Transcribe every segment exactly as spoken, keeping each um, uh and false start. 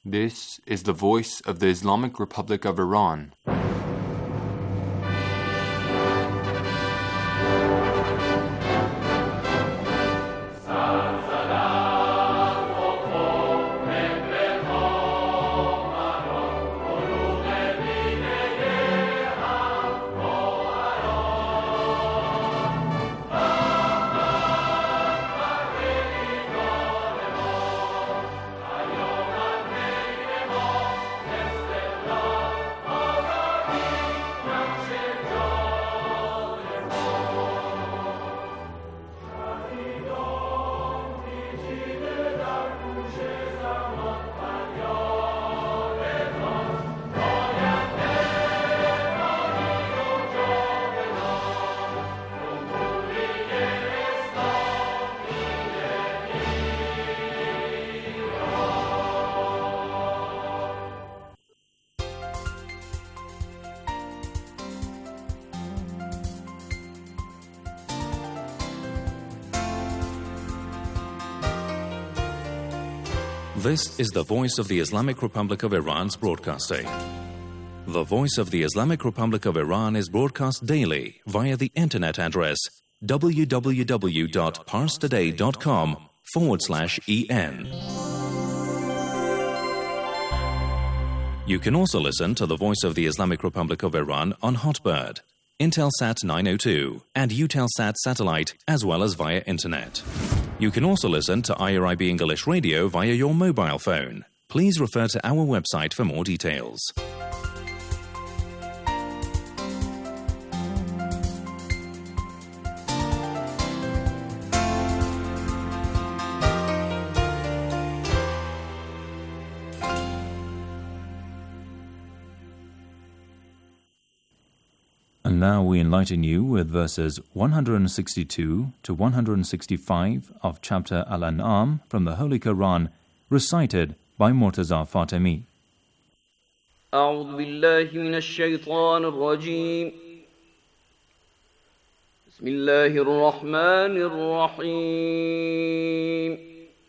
This is the voice of the Islamic Republic of Iran. This is the voice of the Islamic Republic of Iran's broadcasting. The voice of the Islamic Republic of Iran is broadcast daily via the internet address www.parstoday.com forward slash en. You can also listen to the voice of the Islamic Republic of Iran on Hotbird, Intelsat nine oh two, and Eutelsat satellite, as well as via internet. You can also listen to I R I B English Radio via your mobile phone. Please refer to our website for more details. And now we enlighten you with verses one hundred sixty-two to one hundred sixty-five of chapter Al-An'am from the Holy Quran, recited by Murtaza Fatemi. أعوذ بالله من الشيطان الرجيم بسم الله الرحمن الرحيم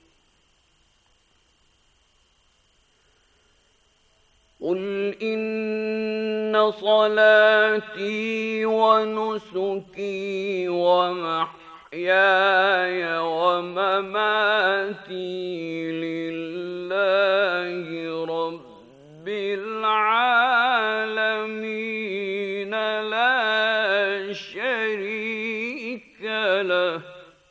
قل إن صلاتي ونسكي ومحياي ومماتي لله رب العالمين لا شريك له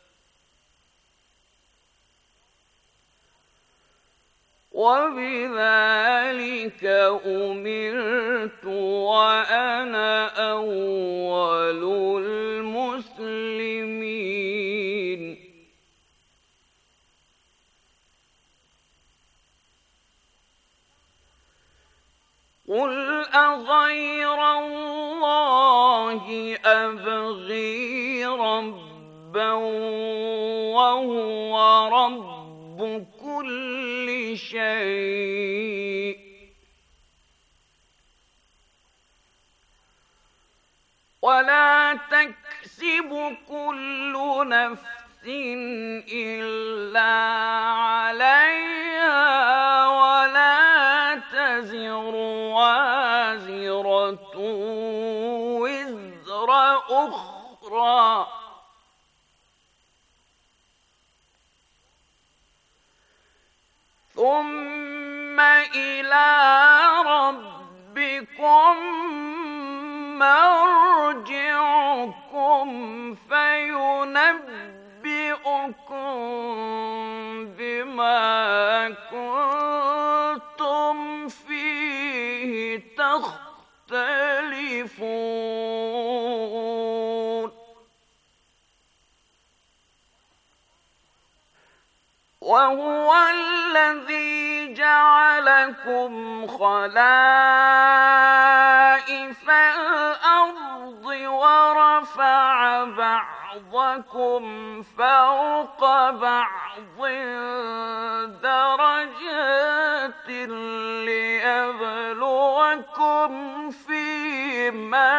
وبذلك أمرت وأنا أول المسلمين قل أغير الله أبغي ربا وهو رب كل شيء ولا تكسب كل نفس إلا عليها ولا تزر وازرة وزر أخرى ثم إلى ربكم مرجعكم فينبئكم بما كنتم فيه تختلفون وهو الذي جعلكم خلائف الأرض ورفع بعضكم فوق بعض درجات ليبلوكم فيما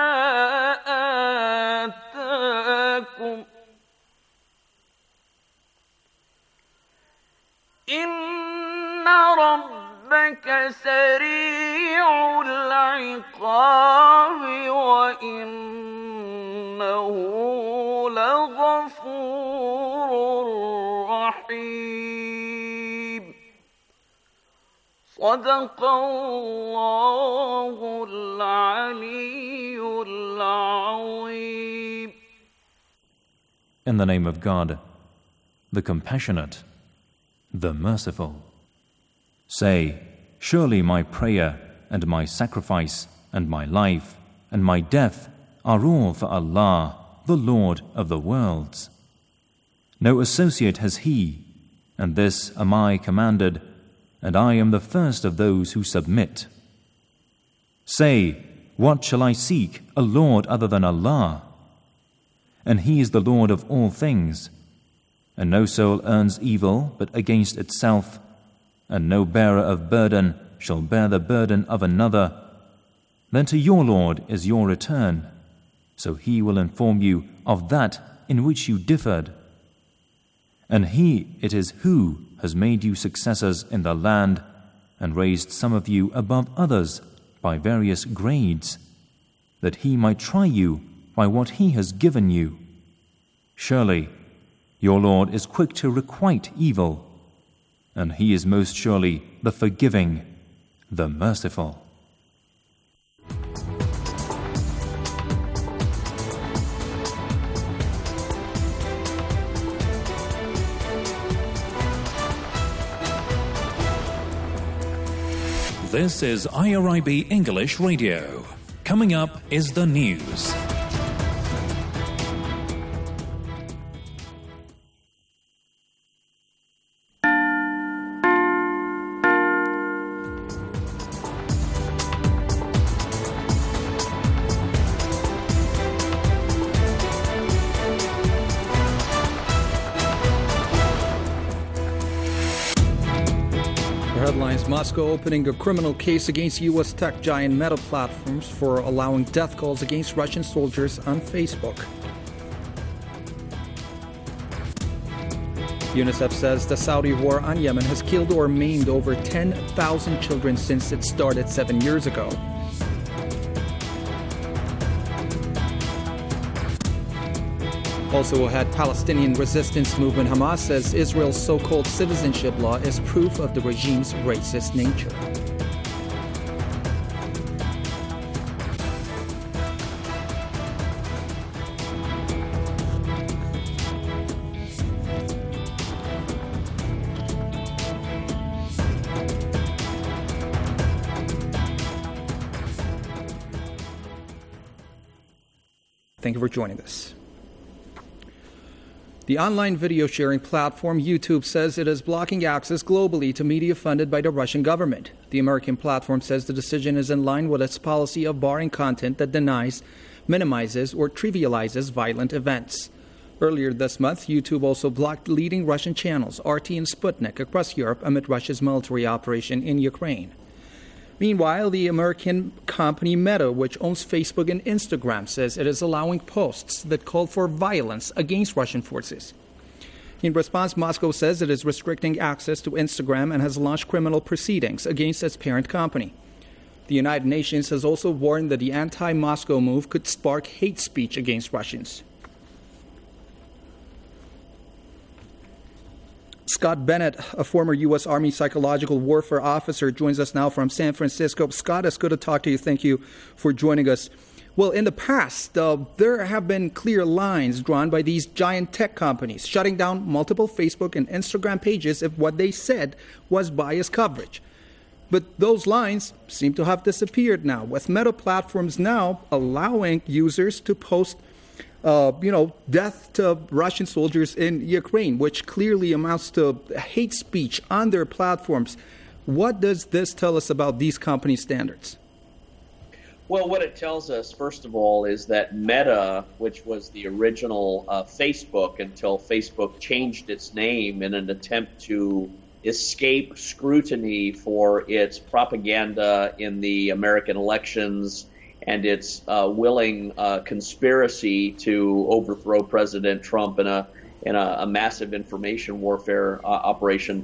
آتاكم إن رب ربك سريع العقاب وإنه لغفور رحيم صدق الله العلي العظيم. In the name of God, the Compassionate, the Merciful. Say, surely my prayer and my sacrifice and my life and my death are all for Allah, the Lord of the worlds. No associate has He, and this am I commanded, and I am the first of those who submit. Say, what shall I seek, a Lord other than Allah? And He is the Lord of all things, and no soul earns evil but against itself, and no bearer of burden shall bear the burden of another. Then to your Lord is your return, so He will inform you of that in which you differed. And He it is who has made you successors in the land and raised some of you above others by various grades, that He might try you by what He has given you. Surely your Lord is quick to requite evil, and He is most surely the forgiving, the merciful. This is I R I B English Radio. Coming up is the news. Headlines: Moscow opening a criminal case against U S tech giant Meta Platforms for allowing death calls against Russian soldiers on Facebook. UNICEF says the Saudi war on Yemen has killed or maimed over ten thousand children since it started seven years ago. Also ahead, Palestinian resistance movement Hamas says Israel's so-called citizenship law is proof of the regime's racist nature. Thank you for joining us. The online video sharing platform YouTube says it is blocking access globally to media funded by the Russian government. The American platform says the decision is in line with its policy of barring content that denies, minimizes, or trivializes violent events. Earlier this month, YouTube also blocked leading Russian channels, R T and Sputnik, across Europe amid Russia's military operation in Ukraine. Meanwhile, the American company Meta, which owns Facebook and Instagram, says it is allowing posts that call for violence against Russian forces. In response, Moscow says it is restricting access to Instagram and has launched criminal proceedings against its parent company. The United Nations has also warned that the anti-Moscow move could spark hate speech against Russians. Scott Bennett, a former U S Army psychological warfare officer, joins us now from San Francisco. Scott, it's good to talk to you. Thank you for joining us. Well, in the past, uh, there have been clear lines drawn by these giant tech companies, shutting down multiple Facebook and Instagram pages if what they said was biased coverage. But those lines seem to have disappeared now, with Meta Platforms now allowing users to post Uh, you know, death to Russian soldiers in Ukraine, which clearly amounts to hate speech on their platforms. What does this tell us about these company standards? Well, what it tells us, first of all, is that Meta, which was the original uh, Facebook until Facebook changed its name in an attempt to escape scrutiny for its propaganda in the American elections and its uh, willing uh, conspiracy to overthrow President Trump in a in a, a massive information warfare uh, operation.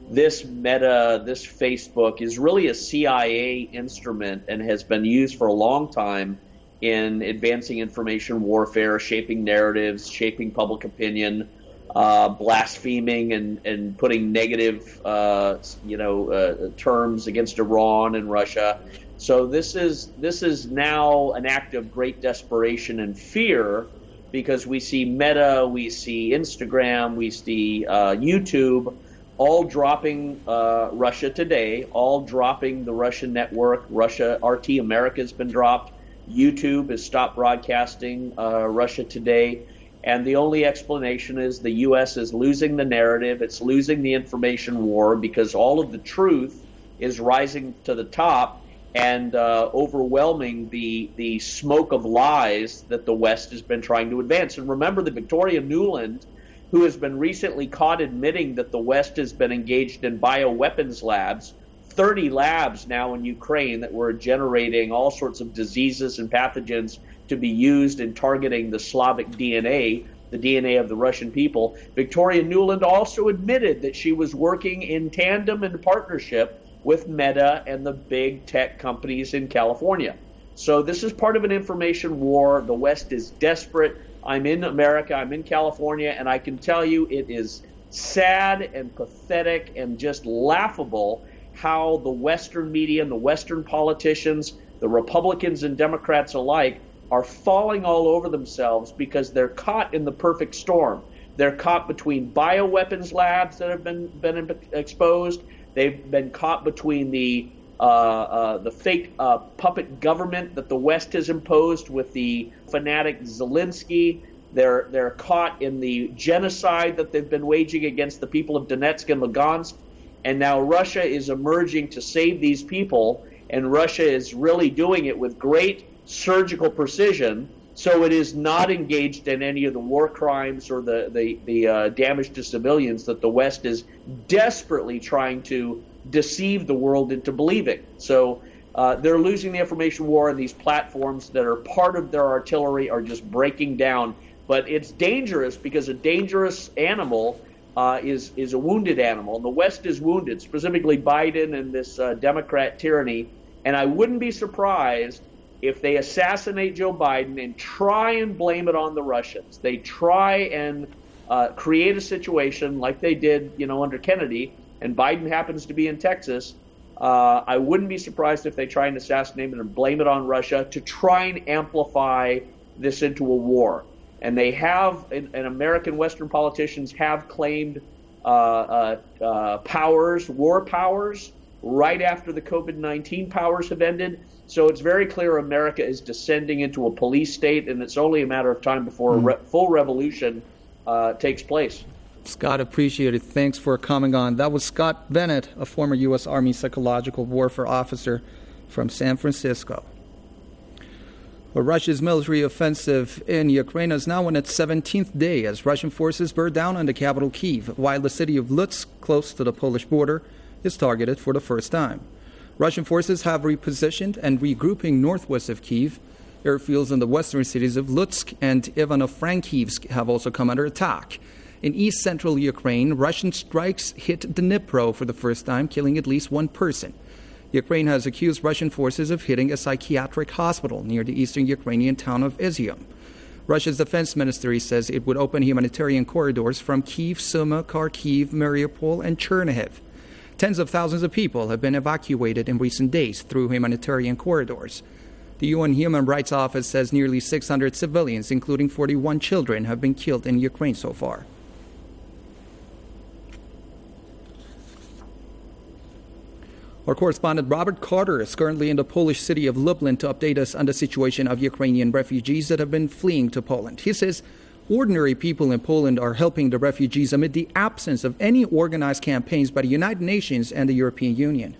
this Meta, this Facebook is really a C I A instrument and has been used for a long time in advancing information warfare, shaping narratives, shaping public opinion, uh, blaspheming and, and putting negative, uh, you know, uh, terms against Iran and Russia. So this is this is now an act of great desperation and fear, because we see Meta, we see Instagram, we see uh, YouTube, all dropping uh, Russia Today, all dropping the Russian network. Russia R T America has been dropped. YouTube has stopped broadcasting uh, Russia Today. And the only explanation is the U S is losing the narrative. It's losing the information war because all of the truth is rising to the top and uh, overwhelming the the smoke of lies that the West has been trying to advance. And remember that Victoria Nuland, who has been recently caught admitting that the West has been engaged in bioweapons labs, thirty labs now in Ukraine that were generating all sorts of diseases and pathogens to be used in targeting the Slavic D N A, the D N A of the Russian people. Victoria Nuland also admitted that she was working in tandem and partnership with Meta and the big tech companies in California. So this is part of an information war. The West is desperate. I'm in America, I'm in California, and I can tell you it is sad and pathetic and just laughable how the Western media and the Western politicians, the Republicans and Democrats alike, are falling all over themselves because they're caught in the perfect storm. They're caught between bioweapons labs that have been, been exposed. They've been caught between the uh, uh, the fake uh, puppet government that the West has imposed with the fanatic Zelensky. They're they're caught in the genocide that they've been waging against the people of Donetsk and Lugansk. And now Russia is emerging to save these people, and Russia is really doing it with great surgical precision. So it is not engaged in any of the war crimes or the, the, the uh, damage to civilians that the West is desperately trying to deceive the world into believing. So uh, they're losing the information war, and these platforms that are part of their artillery are just breaking down. But it's dangerous because a dangerous animal uh, is, is a wounded animal. And the West is wounded, specifically Biden and this uh, Democrat tyranny. And I wouldn't be surprised if they assassinate Joe Biden and try and blame it on the Russians. They try and uh, create a situation like they did, you know, under Kennedy, and Biden happens to be in Texas. Uh, I wouldn't be surprised if they try and assassinate him and blame it on Russia to try and amplify this into a war. And they have, and, and American Western politicians have claimed uh, uh, uh, powers, war powers, right after the COVID nineteen powers have ended. So it's very clear America is descending into a police state, and it's only a matter of time before mm. a re- full revolution uh, takes place. Scott, appreciate it. Thanks for coming on. That was Scott Bennett, a former U S Army psychological warfare officer from San Francisco. Well, Russia's military offensive in Ukraine is now on its seventeenth day as Russian forces bear down on the capital Kyiv, while the city of Lutsk, close to the Polish border, is targeted for the first time. Russian forces have repositioned and regrouping northwest of Kyiv. Airfields in the western cities of Lutsk and Ivano-Frankivsk have also come under attack. In east-central Ukraine, Russian strikes hit Dnipro for the first time, killing at least one person. Ukraine has accused Russian forces of hitting a psychiatric hospital near the eastern Ukrainian town of Izium. Russia's defense ministry says it would open humanitarian corridors from Kyiv, Sumy, Kharkiv, Mariupol, and Chernihiv. Tens of thousands of people have been evacuated in recent days through humanitarian corridors. The U N Human Rights Office says nearly six hundred civilians, including forty-one children, have been killed in Ukraine so far. Our correspondent Robert Carter is currently in the Polish city of Lublin to update us on the situation of Ukrainian refugees that have been fleeing to Poland. He says ordinary people in Poland are helping the refugees amid the absence of any organized campaigns by the United Nations and the European Union.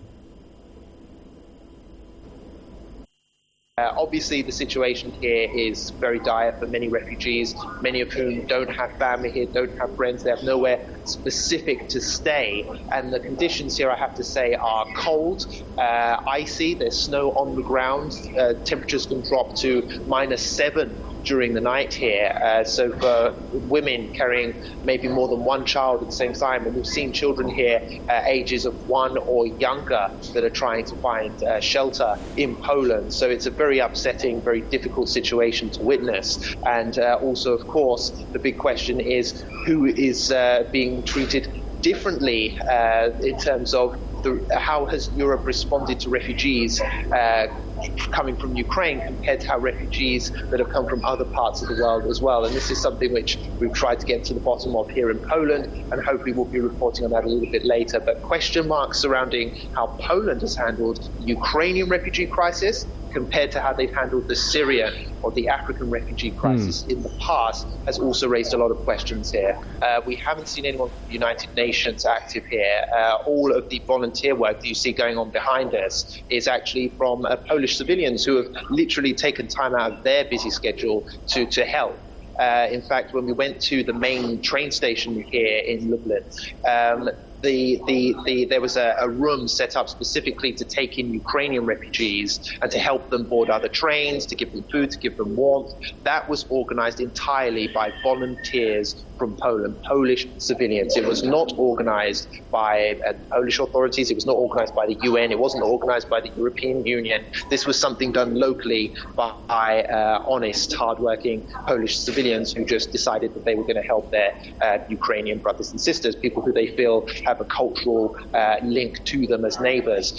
Uh, obviously, the situation here is very dire for many refugees, many of whom don't have family here, don't have friends, they have nowhere specific to stay. And the conditions here, I have to say, are cold, uh, icy, there's snow on the ground, uh, temperatures can drop to minus seven during the night here. Uh, so for women carrying maybe more than one child at the same time, and we've seen children here uh, ages of one or younger that are trying to find uh, shelter in Poland. So it's a very upsetting, very difficult situation to witness. And uh, also, of course, the big question is who is uh, being treated differently uh, in terms of the, how has Europe responded to refugees uh, coming from Ukraine compared to how refugees that have come from other parts of the world as well. And this is something which we've tried to get to the bottom of here in Poland, and hopefully we'll be reporting on that a little bit later. But question marks surrounding how Poland has handled the Ukrainian refugee crisis compared to how they've handled the Syrian or the African refugee crisis mm. in the past has also raised a lot of questions here. Uh, we haven't seen anyone from the United Nations active here. Uh, all of the volunteer work that you see going on behind us is actually from uh, Polish civilians who have literally taken time out of their busy schedule to, to help. Uh, in fact, when we went to the main train station here in Lublin, um, The, the, the, there was a, a room set up specifically to take in Ukrainian refugees and to help them board other trains, to give them food, to give them warmth. That was organized entirely by volunteers from Poland, Polish civilians. It was not organized by uh, Polish authorities. It was not organized by the U N. It wasn't organized by the European Union. This was something done locally by uh, honest, hardworking Polish civilians who just decided that they were going to help their uh, Ukrainian brothers and sisters, people who they feel have a cultural uh, link to them as neighbors.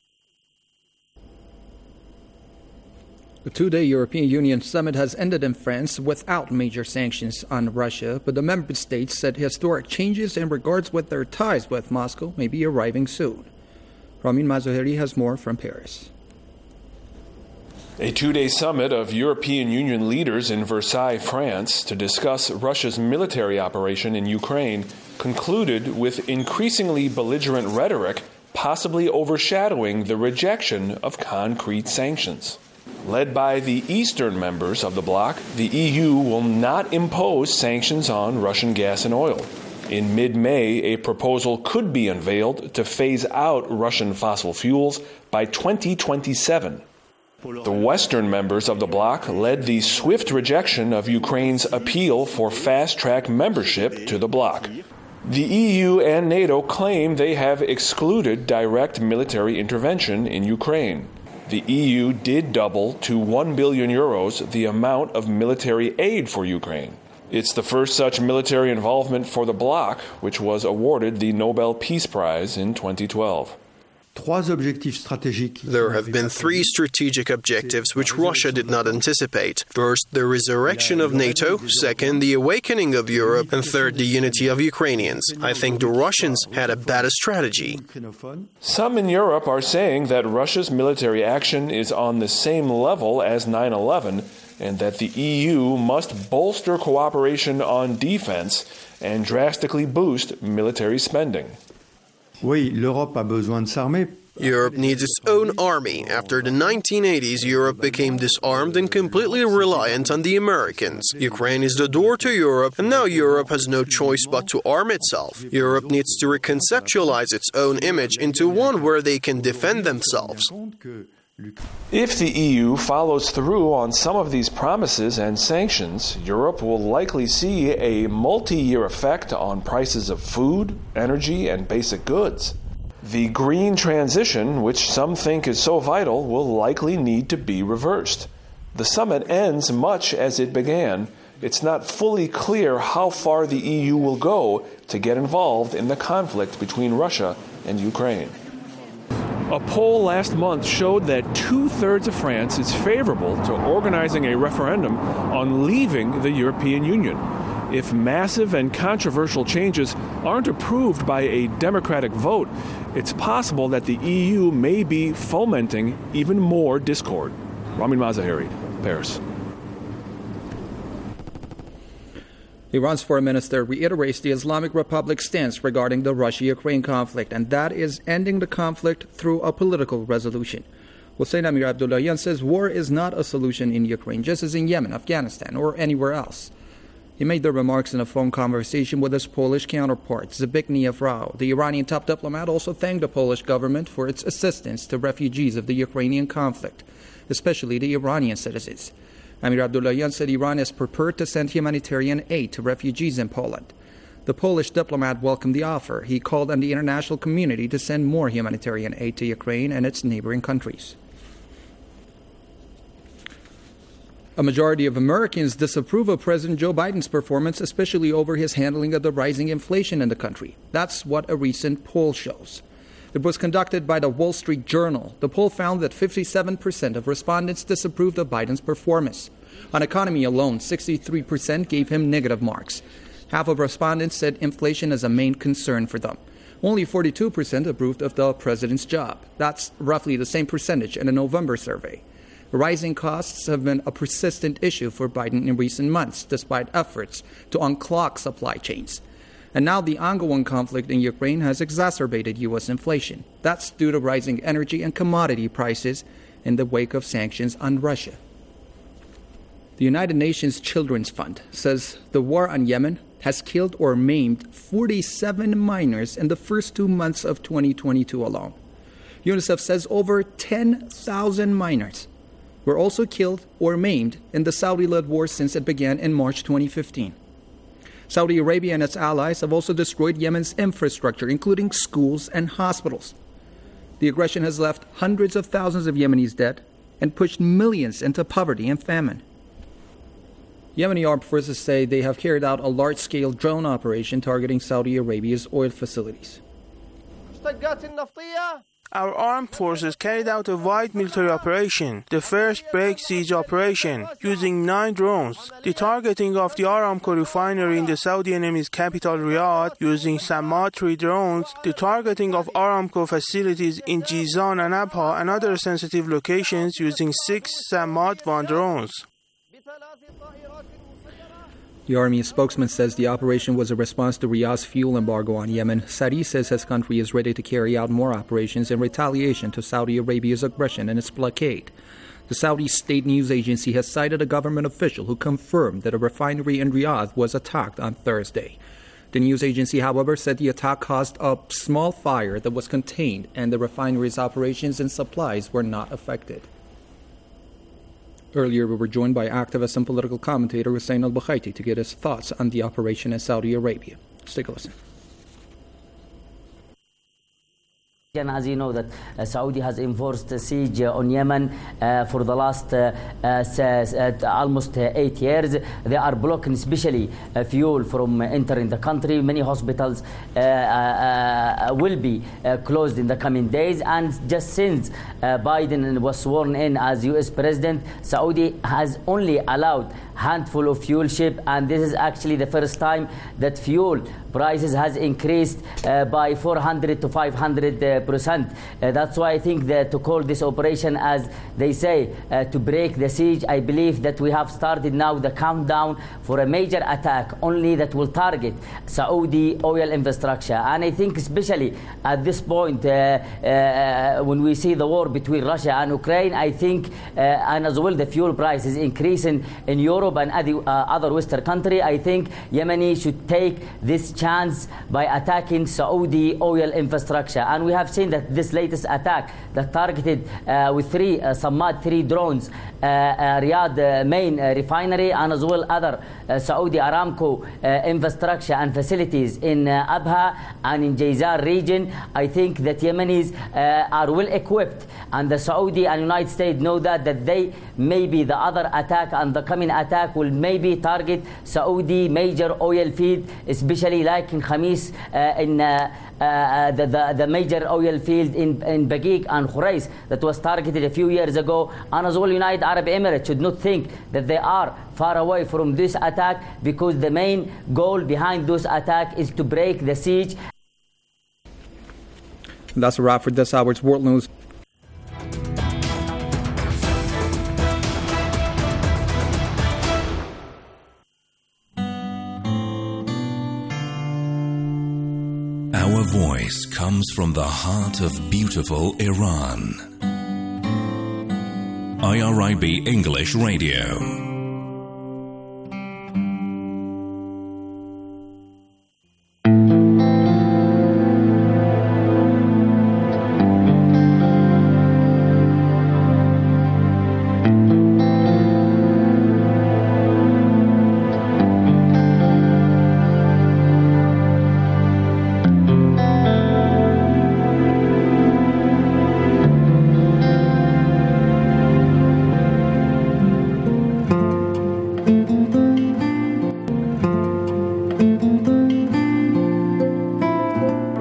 The two-day European Union summit has ended in France without major sanctions on Russia, but the member states said historic changes in regards with their ties with Moscow may be arriving soon. Ramin Mazoheri has more from Paris. A two-day summit of European Union leaders in Versailles, France, to discuss Russia's military operation in Ukraine concluded with increasingly belligerent rhetoric possibly overshadowing the rejection of concrete sanctions. Led by the eastern members of the bloc, the E U will not impose sanctions on Russian gas and oil. In mid-May, a proposal could be unveiled to phase out Russian fossil fuels by twenty twenty-seven. The Western members of the bloc led the swift rejection of Ukraine's appeal for fast-track membership to the bloc. The E U and NATO claim they have excluded direct military intervention in Ukraine. The E U did double to one billion euros the amount of military aid for Ukraine. It's the first such military involvement for the bloc, which was awarded the Nobel Peace Prize in twenty twelve. There have been three strategic objectives which Russia did not anticipate. First, the resurrection of NATO. Second, the awakening of Europe. And third, the unity of Ukrainians. I think the Russians had a better strategy. Some in Europe are saying that Russia's military action is on the same level as nine eleven and that the E U must bolster cooperation on defense and drastically boost military spending. Europe needs its own army. After the nineteen eighties, Europe became disarmed and completely reliant on the Americans. Ukraine is the door to Europe, and now Europe has no choice but to arm itself. Europe needs to reconceptualize its own image into one where they can defend themselves. If the E U follows through on some of these promises and sanctions, Europe will likely see a multi-year effect on prices of food, energy, and basic goods. The green transition, which some think is so vital, will likely need to be reversed. The summit ends much as it began. It's not fully clear how far the E U will go to get involved in the conflict between Russia and Ukraine. A poll last month showed that two-thirds of France is favorable to organizing a referendum on leaving the European Union. If massive and controversial changes aren't approved by a democratic vote, it's possible that the E U may be fomenting even more discord. Ramin Mazoheri, Paris. Iran's foreign minister reiterates the Islamic Republic's stance regarding the Russia-Ukraine conflict, and that is ending the conflict through a political resolution. Hossein Amir Abdullahian says war is not a solution in Ukraine, just as in Yemen, Afghanistan, or anywhere else. He made the remarks in a phone conversation with his Polish counterpart, Zbigniew Rau. The Iranian top diplomat also thanked the Polish government for its assistance to refugees of the Ukrainian conflict, especially the Iranian citizens. Amir Abdullahian said Iran is prepared to send humanitarian aid to refugees in Poland. The Polish diplomat welcomed the offer. He called on the international community to send more humanitarian aid to Ukraine and its neighboring countries. A majority of Americans disapprove of President Joe Biden's performance, especially over his handling of the rising inflation in the country. That's what a recent poll shows. It was conducted by the Wall Street Journal. The poll found that fifty-seven percent of respondents disapproved of Biden's performance. On economy alone, sixty-three percent gave him negative marks. Half of respondents said inflation is a main concern for them. Only forty-two percent approved of the president's job. That's roughly the same percentage in a November survey. Rising costs have been a persistent issue for Biden in recent months, despite efforts to unclog supply chains. And now the ongoing conflict in Ukraine has exacerbated U S inflation. That's due to rising energy and commodity prices in the wake of sanctions on Russia. The United Nations Children's Fund says the war on Yemen has killed or maimed forty-seven minors in the first two months of twenty twenty-two alone. UNICEF says over ten thousand minors were also killed or maimed in the Saudi-led war since it began in March twenty fifteen. Saudi Arabia and its allies have also destroyed Yemen's infrastructure, including schools and hospitals. The aggression has left hundreds of thousands of Yemenis dead and pushed millions into poverty and famine. Yemeni armed forces say they have carried out a large-scale drone operation targeting Saudi Arabia's oil facilities. Our armed forces carried out a wide military operation, the first break siege operation, using nine drones. The targeting of the Aramco refinery in the Saudi enemy's capital Riyadh using Samad three drones, the targeting of Aramco facilities in Jizan and Abha and other sensitive locations using six Samad one drones. The Army spokesman says the operation was a response to Riyadh's fuel embargo on Yemen. Saudi says his country is ready to carry out more operations in retaliation to Saudi Arabia's aggression and its blockade. The Saudi state news agency has cited a government official who confirmed that a refinery in Riyadh was attacked on Thursday. The news agency, however, said the attack caused a small fire that was contained and the refinery's operations and supplies were not affected. Earlier, we were joined by activist and political commentator Hussein al-Bukhaiti to get his thoughts on the operation in Saudi Arabia. Let's take a listen. And as you know, that uh, Saudi has enforced a siege uh, on Yemen uh, for the last uh, uh, almost uh, eight years. They are blocking especially uh, fuel from uh, entering the country. Many hospitals uh, uh, will be uh, closed in the coming days. And just since uh, Biden was sworn in as U S president, Saudi has only allowed handful of fuel ship, and this is actually the first time that fuel prices has increased uh, by four hundred to five hundred uh, percent. Uh, that's why I think that to call this operation, as they say, uh, to break the siege, I believe that we have started now the countdown for a major attack only that will target Saudi oil infrastructure. And I think especially at this point, uh, uh, when we see the war between Russia and Ukraine, I think, uh, and as well the fuel price is increasing in Europe and other, uh, other Western countries, I think Yemeni should take this chance by attacking Saudi oil infrastructure. And we have seen that this latest attack that targeted uh, with three uh, Samad three drones uh, uh, Riyadh uh, main uh, refinery and as well other uh, Saudi Aramco uh, infrastructure and facilities in uh, Abha and in Jizan region. I think that Yemenis uh, are well equipped, and the Saudi and United States know that that they maybe the other attack and the coming attack will maybe target Saudi major oil field, especially like in Khamis, uh, in uh, uh, the, the the major oil field in in Baqiq and Khurais that was targeted a few years ago. And as well, United Arab Emirates should not think that they are far away from this attack, because the main goal behind this attack is to break the siege. And that's a wrap for this hour's World News. Our voice comes from the heart of beautiful Iran. I R I B English Radio.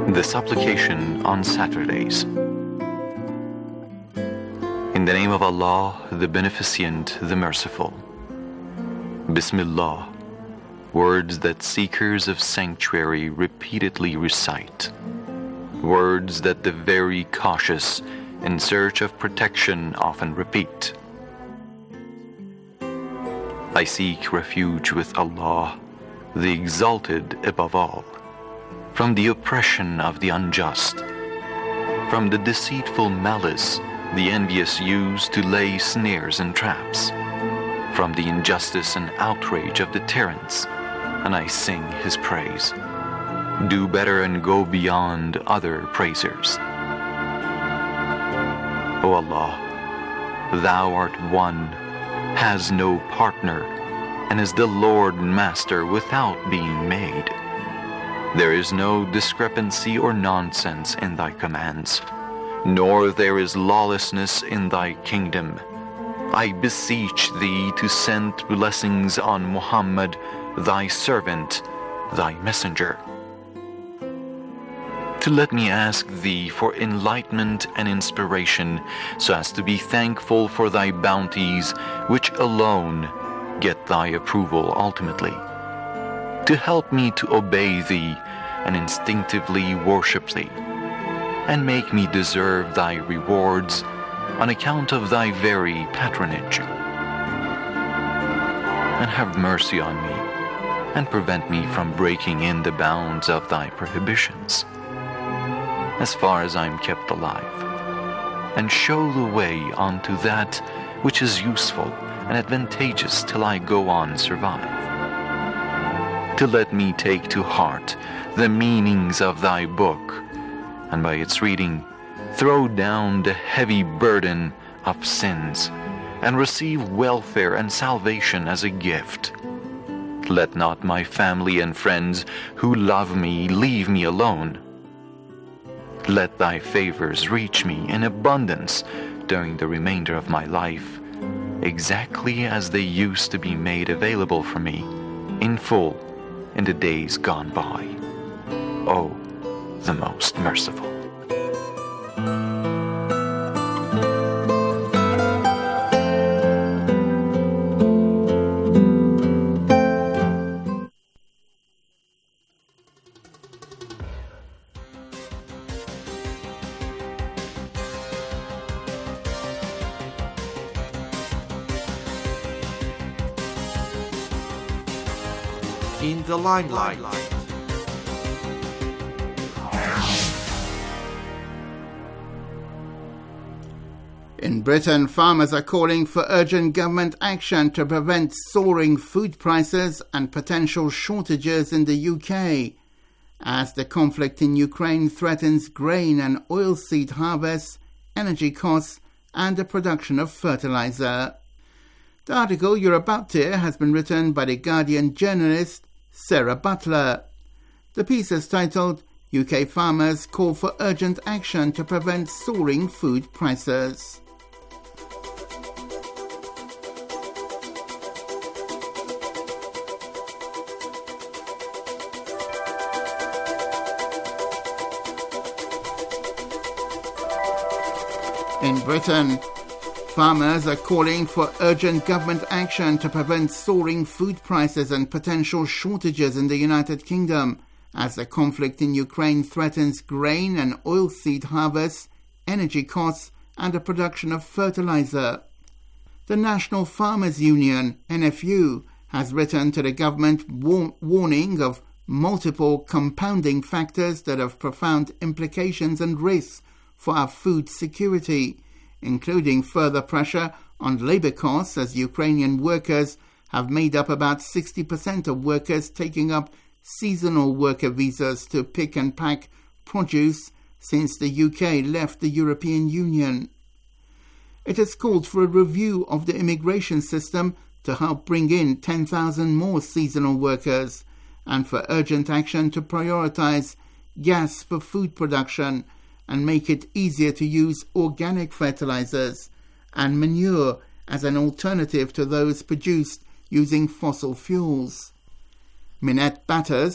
The supplication on Saturdays. In the name of Allah, the Beneficent, the Merciful. Bismillah, words that seekers of sanctuary repeatedly recite. Words that the very cautious in search of protection often repeat. I seek refuge with Allah, the Exalted above all, from the oppression of the unjust, from the deceitful malice the envious use to lay snares and traps, from the injustice and outrage of the tyrants, and I sing his praise. Do better and go beyond other praisers. O Allah, Thou art one, has no partner, and is the Lord and Master without being made. There is no discrepancy or nonsense in Thy commands, nor there is lawlessness in Thy kingdom. I beseech Thee to send blessings on Muhammad, Thy servant, Thy messenger. To let me ask Thee for enlightenment and inspiration, so as to be thankful for Thy bounties, which alone get Thy approval ultimately. To help me to obey Thee and instinctively worship Thee, and make me deserve Thy rewards on account of Thy very patronage. And have mercy on me, and prevent me from breaking in the bounds of Thy prohibitions, as far as I am kept alive, and show the way unto that which is useful and advantageous till I go on survive. To let me take to heart the meanings of Thy book, and by its reading throw down the heavy burden of sins, and receive welfare and salvation as a gift. Let not my family and friends who love me leave me alone. Let Thy favors reach me in abundance during the remainder of my life, exactly as they used to be made available for me in full in the days gone by. O, the Most Merciful. In the limelight. In Britain, farmers are calling for urgent government action to prevent soaring food prices and potential shortages in the U K, as the conflict in Ukraine threatens grain and oilseed harvests, energy costs, and the production of fertilizer. The article you're about to hear has been written by The Guardian journalist Sarah Butler. The piece is titled, U K Farmers Call for Urgent Action to Prevent Soaring Food Prices. In Britain, farmers are calling for urgent government action to prevent soaring food prices and potential shortages in the United Kingdom, as the conflict in Ukraine threatens grain and oilseed harvests, energy costs, and the production of fertilizer. The National Farmers Union, N F U, has written to the government war- warning of multiple compounding factors that have profound implications and risks for our food security, including further pressure on labour costs, as Ukrainian workers have made up about sixty percent of workers taking up seasonal worker visas to pick and pack produce since the U K left the European Union. It has called for a review of the immigration system to help bring in ten thousand more seasonal workers, and for urgent action to prioritise gas for food production and make it easier to use organic fertilizers and manure as an alternative to those produced using fossil fuels. Minette Batters,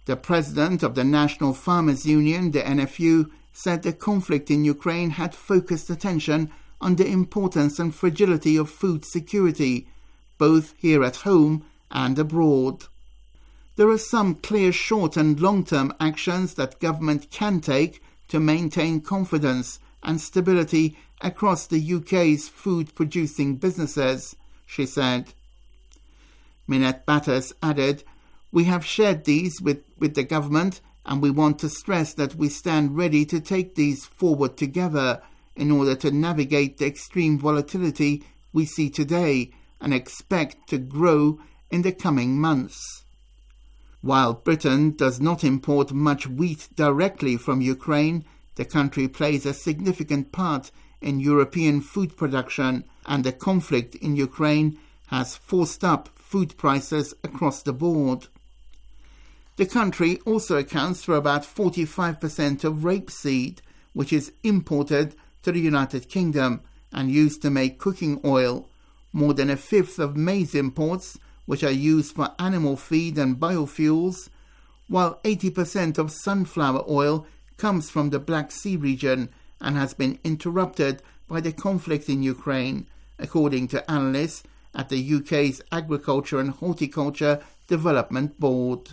The president of the National Farmers Union, the N F U, said the conflict in Ukraine had focused attention on the importance and fragility of food security, both here at home and abroad. There are some clear short and long-term actions that government can take to maintain confidence and stability across the U K's food-producing businesses, she said. Minette Batters added, "We have shared these with, with the government, and we want to stress that we stand ready to take these forward together in order to navigate the extreme volatility we see today and expect to grow in the coming months." While Britain does not import much wheat directly from Ukraine, the country plays a significant part in European food production, and the conflict in Ukraine has forced up food prices across the board. The country also accounts for about forty-five percent of rapeseed, which is imported to the United Kingdom and used to make cooking oil, more than a fifth of maize imports, which are used for animal feed and biofuels, while eighty percent of sunflower oil comes from the Black Sea region and has been interrupted by the conflict in Ukraine, according to analysts at the U K's Agriculture and Horticulture Development Board.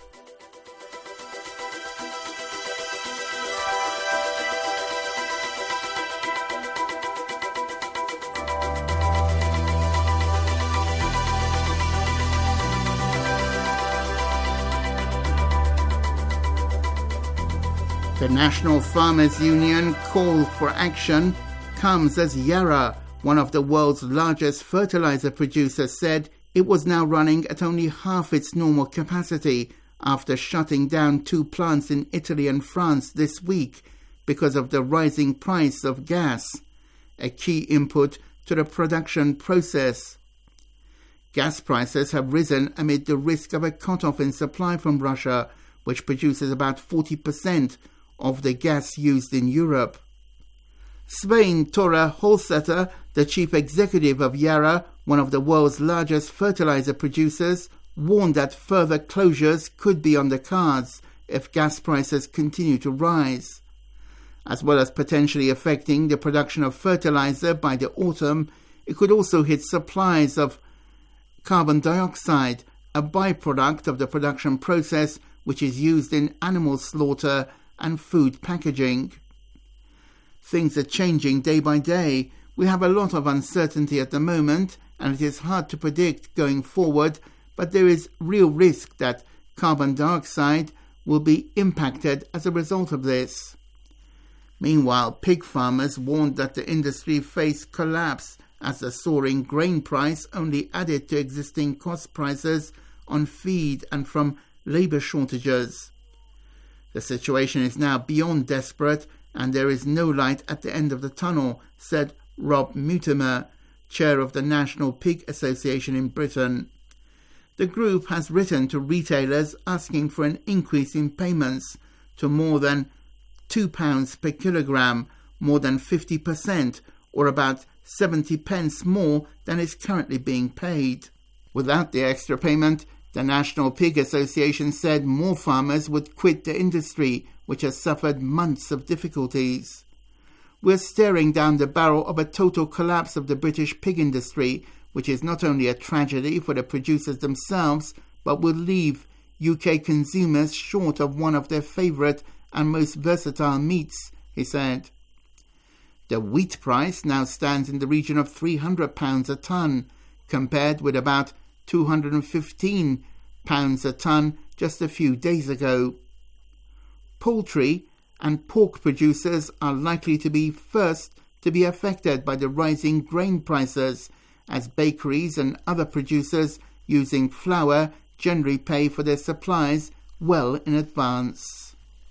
The National Farmers Union call for action comes as Yara, one of the world's largest fertilizer producers, said it was now running at only half its normal capacity after shutting down two plants in Italy and France this week because of the rising price of gas, a key input to the production process. Gas prices have risen amid the risk of a cut-off in supply from Russia, which produces about forty percent of the gas used in Europe. Svein Tore Holsether, the chief executive of Yara, one of the world's largest fertilizer producers, warned that further closures could be on the cards if gas prices continue to rise. As well as potentially affecting the production of fertilizer by the autumn, it could also hit supplies of carbon dioxide, a byproduct of the production process which is used in animal slaughter and food packaging. Things are changing day by day. We have a lot of uncertainty at the moment, and it is hard to predict going forward, but there is real risk that carbon dioxide will be impacted as a result of this. Meanwhile, pig farmers warned that the industry faced collapse as the soaring grain price only added to existing cost prices on feed and from labour shortages. The situation is now beyond desperate, and there is no light at the end of the tunnel, said Rob Mutimer, chair of the National Pig Association in Britain. The group has written to retailers asking for an increase in payments to more than two pounds per kilogram, more than fifty percent, or about seventy pence more than is currently being paid. Without the extra payment, the National Pig Association said more farmers would quit the industry, which has suffered months of difficulties. We're staring down the barrel of a total collapse of the British pig industry, which is not only a tragedy for the producers themselves, but will leave U K consumers short of one of their favourite and most versatile meats, he said. The wheat price now stands in the region of three hundred pounds a tonne, compared with about two hundred fifteen pounds a tonne just a few days ago. Poultry and pork producers are likely to be first to be affected by the rising grain prices, as bakeries and other producers using flour generally pay for their supplies well in advance.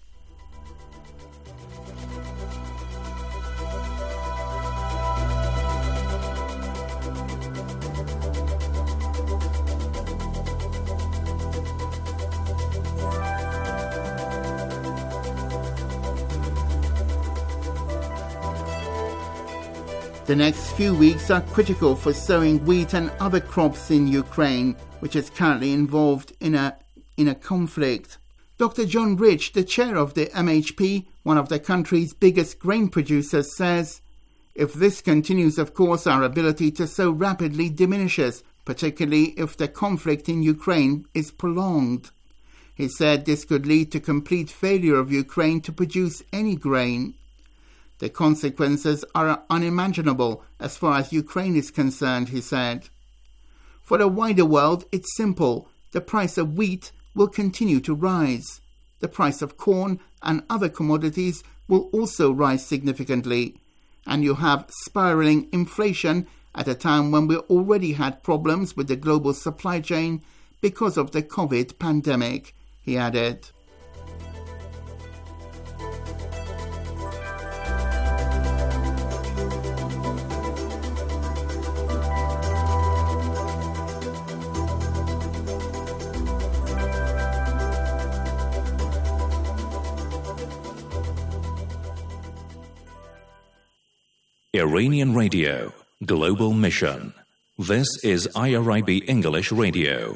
The next few weeks are critical for sowing wheat and other crops in Ukraine, which is currently involved in a in a conflict. Doctor John Rich, the chair of the M H P, one of the country's biggest grain producers, says, "If this continues, of course, our ability to sow rapidly diminishes, particularly if the conflict in Ukraine is prolonged." He said this could lead to complete failure of Ukraine to produce any grain. The consequences are unimaginable as far as Ukraine is concerned, he said. For the wider world, it's simple. The price of wheat will continue to rise. The price of corn and other commodities will also rise significantly. And you have spiraling inflation at a time when we already had problems with the global supply chain because of the COVID pandemic, he added. Iranian Radio, Global Mission. This is I R I B English Radio.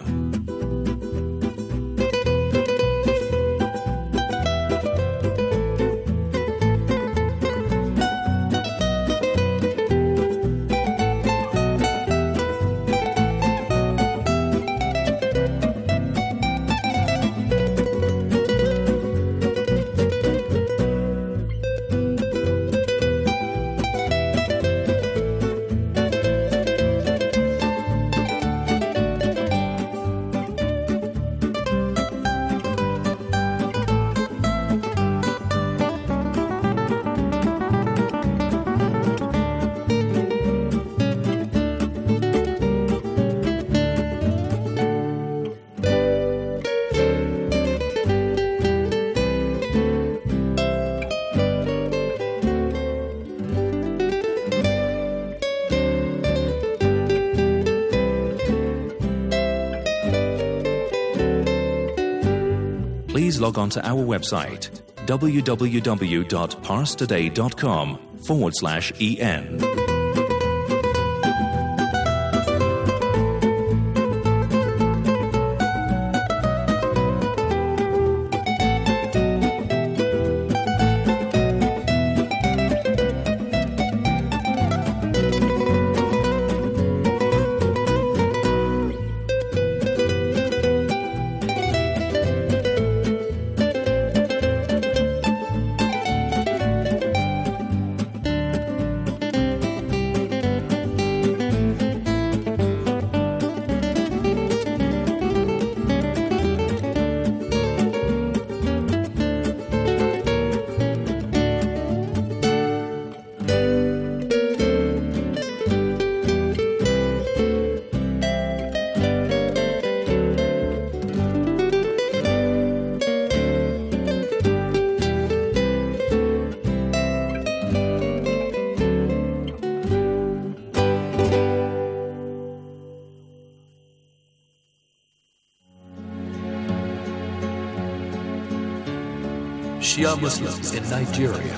Please log on to our website, www.parstoday.com forward slash en. Shia Muslims in Nigeria.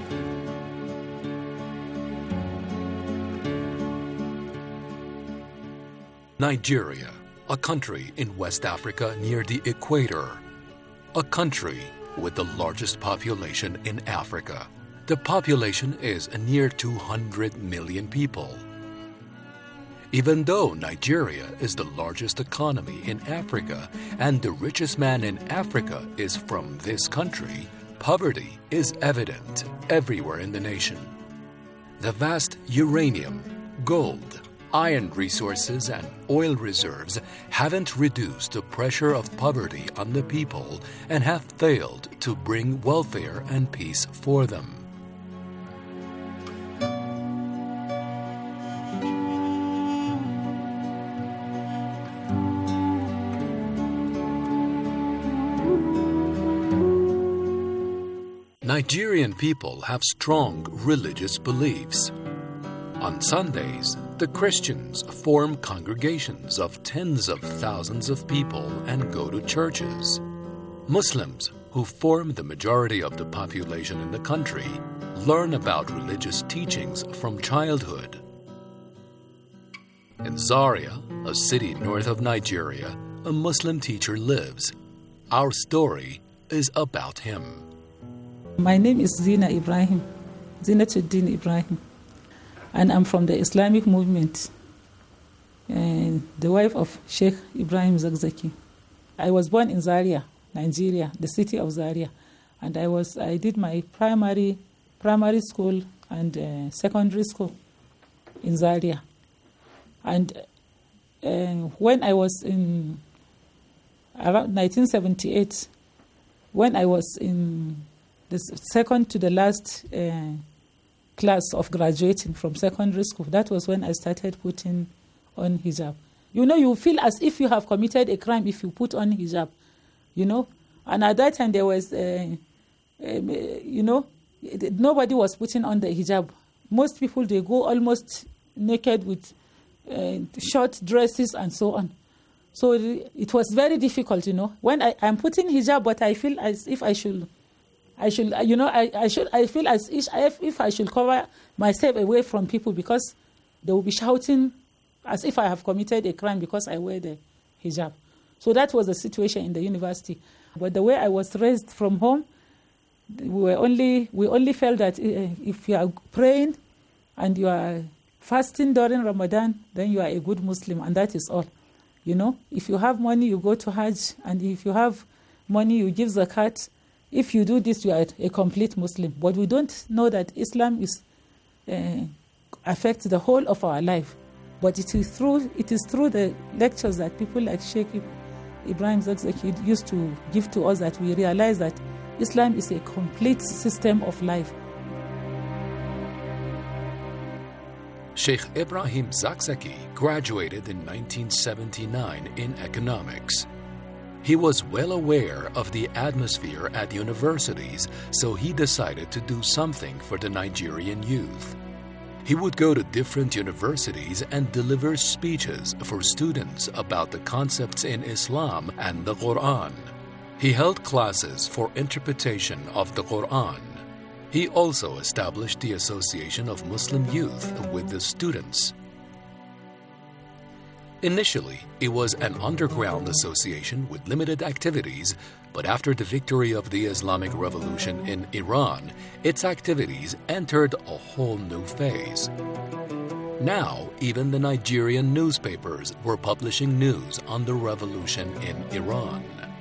Nigeria, a country in West Africa near the equator. A country with the largest population in Africa. The population is near two hundred million people. Even though Nigeria is the largest economy in Africa and the richest man in Africa is from this country, poverty is evident everywhere in the nation. The vast uranium, gold, iron resources and oil reserves haven't reduced the pressure of poverty on the people and have failed to bring welfare and peace for them. Nigerian people have strong religious beliefs. On Sundays, the Christians form congregations of tens of thousands of people and go to churches. Muslims, who form the majority of the population in the country, learn about religious teachings from childhood. In Zaria, a city north of Nigeria, a Muslim teacher lives. Our story is about him. My name is Zina Ibrahim, Zinatuddin Ibrahim, and I'm from the Islamic movement, and the wife of Sheikh Ibrahim Zakzaki. I was born in Zaria, Nigeria, the city of Zaria, and I was I did my primary primary school and uh, secondary school in Zaria. And uh, when I was in around nineteen seventy-eight, when I was in the second to the last uh, class of graduating from secondary school, that was when I started putting on hijab. You know, you feel as if you have committed a crime if you put on hijab, you know. And at that time, there was, uh, uh, you know, nobody was putting on the hijab. Most people, they go almost naked with uh, short dresses and so on. So it was very difficult, you know. When I, I'm putting hijab, but I feel as if I should, I should, you know, I, I should, I feel as if, if I should cover myself away from people because they will be shouting as if I have committed a crime because I wear the hijab. So that was the situation in the university. But the way I was raised from home, we were only we only felt that if you are praying and you are fasting during Ramadan, then you are a good Muslim, and that is all. You know, if you have money, you go to Hajj, and if you have money, you give zakat. If you do this, you are a complete Muslim. But we don't know that Islam is uh, affects the whole of our life. But it is through it is through the lectures that people like Sheikh Ibrahim Zakzaki used to give to us that we realize that Islam is a complete system of life. Sheikh Ibrahim Zakzaki graduated in nineteen seventy-nine in economics. He was well aware of the atmosphere at universities, so he decided to do something for the Nigerian youth. He would go to different universities and deliver speeches for students about the concepts in Islam and the Quran. He held classes for interpretation of the Quran. He also established the Association of Muslim Youth with the students. Initially, it was an underground association with limited activities, but after the victory of the Islamic Revolution in Iran, its activities entered a whole new phase. Now, even the Nigerian newspapers were publishing news on the revolution in Iran.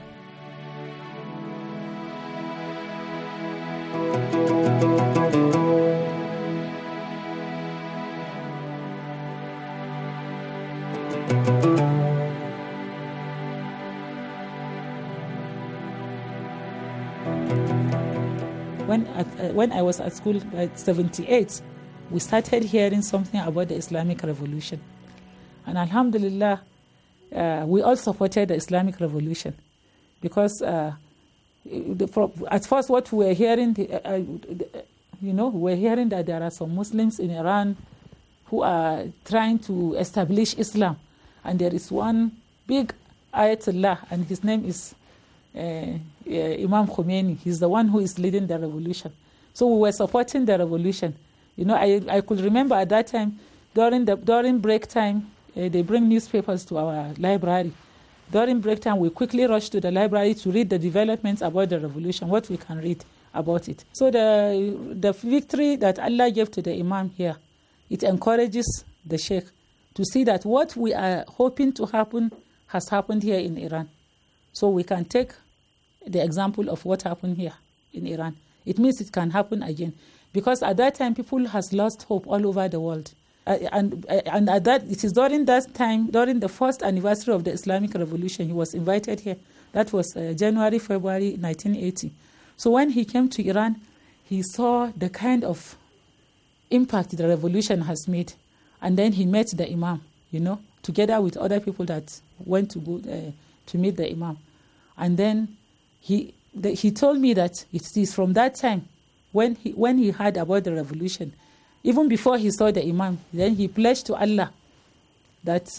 When, at, uh, when I was at school at seventy-eight, we started hearing something about the Islamic Revolution. And Alhamdulillah, uh, we all supported the Islamic Revolution because uh, the, for, at first what we were hearing, uh, uh, you know, we were hearing that there are some Muslims in Iran who are trying to establish Islam. And there is one big Ayatollah, and his name is uh, uh, Imam Khomeini. He's the one who is leading the revolution. So we were supporting the revolution. You know, I, I could remember at that time, during the during break time, uh, they bring newspapers to our library. During break time, we quickly rush to the library to read the developments about the revolution, what we can read about it. So the the victory that Allah gave to the Imam here, it encourages the Sheikh to see that what we are hoping to happen has happened here in Iran. So we can take the example of what happened here in Iran. It means it can happen again. Because at that time, people has lost hope all over the world. Uh, and uh, and at that, it is during that time, during the first anniversary of the Islamic Revolution, he was invited here. That was uh, January, February nineteen eighty. So when he came to Iran, he saw the kind of impact the revolution has made. And then he met the Imam, you know, together with other people that went to go uh, to meet the Imam. And then he the, he told me that it is from that time when he when he heard about the revolution, even before he saw the Imam, then he pledged to Allah that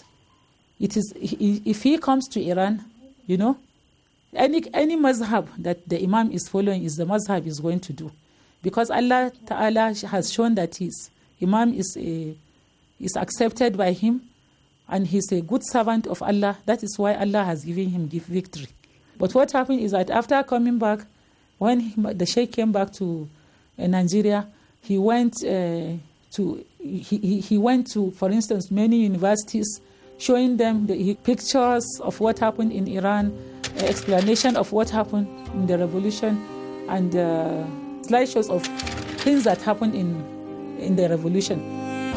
it is if he comes to Iran, you know, any any mazhab that the Imam is following is the mazhab he's going to do, because Allah Ta'ala has shown that his Imam is a is accepted by him, and he's a good servant of Allah. That is why Allah has given him victory. But what happened is that after coming back, when he, the Sheikh came back to uh, Nigeria, he went uh, to he, he, he went to, for instance, many universities, showing them the pictures of what happened in Iran, uh, explanation of what happened in the revolution, and uh, slideshows of things that happened in in the revolution.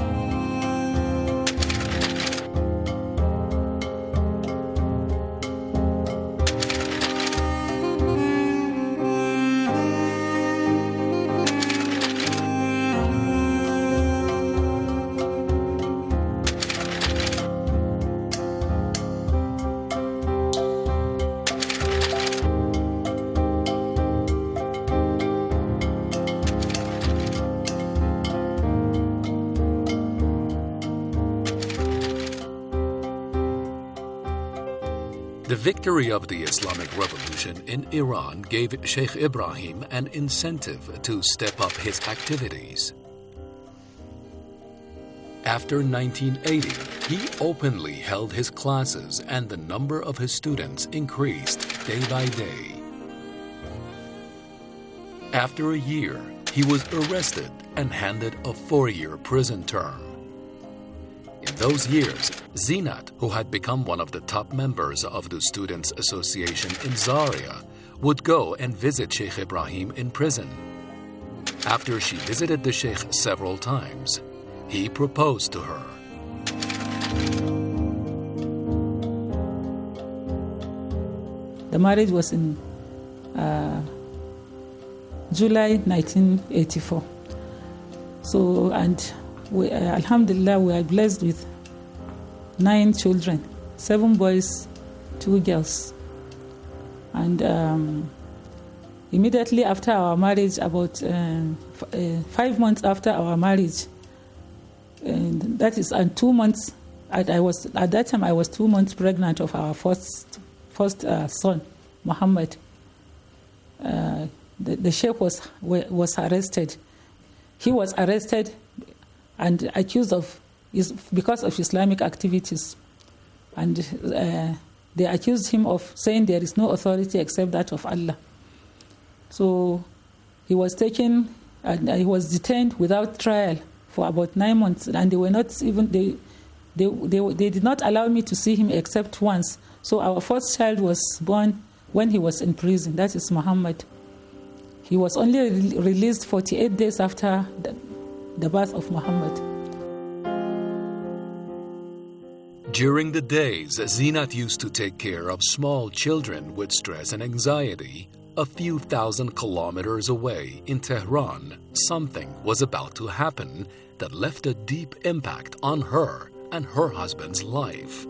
The victory of the Islamic Revolution in Iran gave Sheikh Ibrahim an incentive to step up his activities. After nineteen eighty, he openly held his classes and the number of his students increased day by day. After a year, he was arrested and handed a four-year prison term. In those years, Zinat, who had become one of the top members of the Students' Association in Zaria, would go and visit Sheikh Ibrahim in prison. After she visited the Sheikh several times, he proposed to her. The marriage was in uh, July nineteen eighty-four. So, and we, uh, Alhamdulillah, we are blessed with nine children, seven boys, two girls. And um, immediately after our marriage, about um, f- uh, five months after our marriage, and that is, and two months, I, I was at that time I was two months pregnant of our first first uh, son, Muhammad. Uh, the, the Sheikh was was arrested. He was arrested and accused of is because of Islamic activities, and uh, they accused him of saying there is no authority except that of Allah. So he was taken and he was detained without trial for about nine months, and they were not even they they they, they did not allow me to see him except once. So our first child was born when he was in prison. That is Muhammad. He was only re- released forty-eight days after the, the birth of Muhammad. During the days Zinat used to take care of small children with stress and anxiety, a few thousand kilometers away in Tehran, something was about to happen that left a deep impact on her and her husband's life.